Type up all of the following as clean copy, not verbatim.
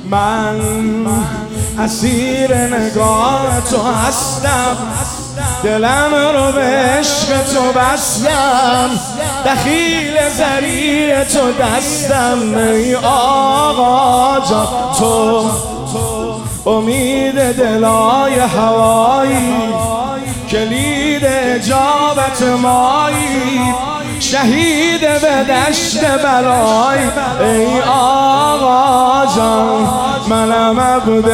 من اسیر نگاه تو هستم، دلم رو به عشق تو بستم، دخیل ذریع تو دستم. ای آقا جان تو امید دلای هوایی، کلید اجابت مایی، شهید به دشت بلای. ای آقا جان منم عبد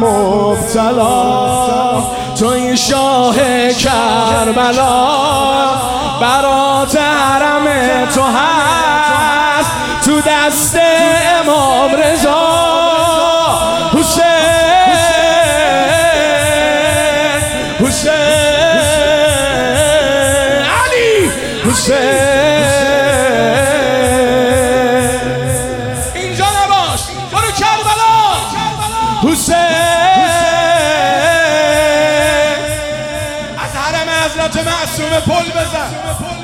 مبتلا، توی شاه کربلا، برات حرم تو هست تو دست امام رضا. حسین حسین علی حسین. اینجا نباش، برو کربلا. حسین از حرم حضرت معصومه پل بزن.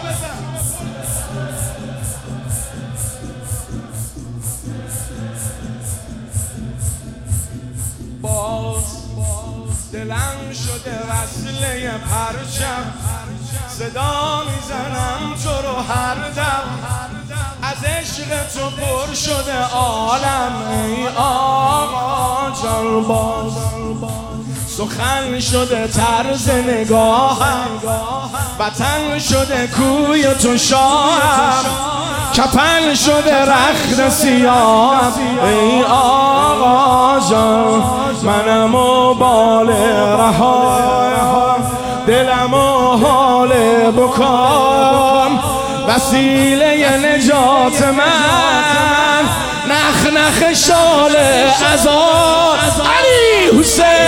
باز دلم شده وصله پرچم، صدا میزنم تو رو هر دم، از عشق تو پر شده عالم. ای آقا جان باز سخن شده طرز نگاهم، وطن شده کوی تو شاهم، کفن شده رخت سیاهم. ای آقا جان منم و بال رها، دلم و حال بکام، وسیله نجات من، نخ نخ شال عذاب. علی حسین